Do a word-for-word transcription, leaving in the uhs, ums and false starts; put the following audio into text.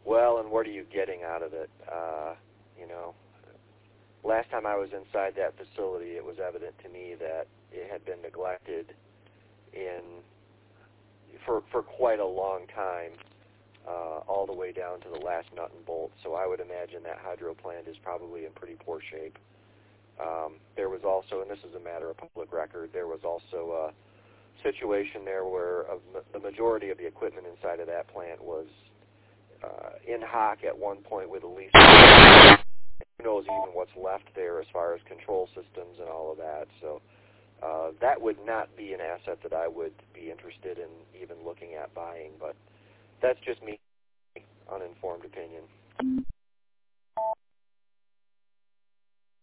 well, and what are you getting out of it? Uh, you know, last time I was inside that facility, it was evident to me that it had been neglected in for for quite a long time, uh, all the way down to the last nut and bolt. So I would imagine that hydro plant is probably in pretty poor shape. Um, there was also, and this is a matter of public record, there was also a situation there where of the majority of the equipment inside of that plant was uh, in hock at one point with a lease. Who knows even what's left there as far as control systems and all of that. So uh, that would not be an asset that I would be interested in even looking at buying, but that's just me, uninformed opinion.